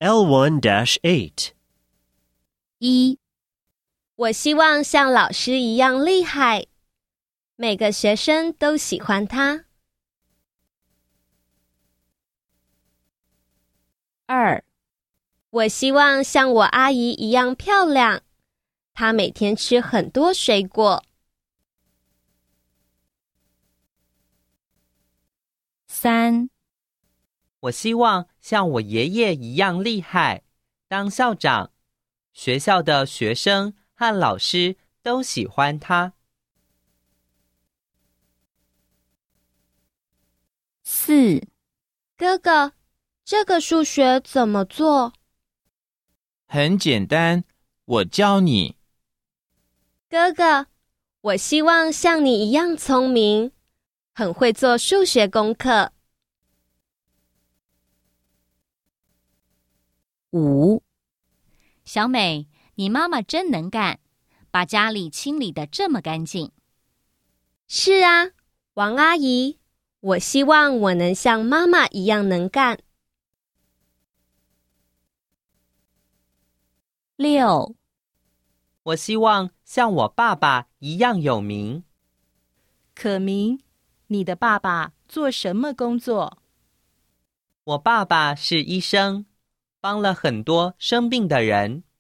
L1-8. 1. 我希望像老师一样厉害，每个学生都喜欢他。 2. 我希望像我阿姨一样漂亮，她每天吃很多水果。 3. 我希望像我爷爷一样厉害，当校长，学校的学生和老师都喜欢他。 4. 哥哥，这个数学怎么做？ 很简单，我教你。 哥哥，我希望像你一样聪明，很会做数学功课。 5. 小美，你妈妈真能干，把家里清理得这么干净。 是啊，王阿姨，我希望我能像妈妈一样能干。 6. 我希望像我爸爸一样有名。 可明，你的爸爸做什么工作？ 我爸爸是医生，帮了很多生病的人。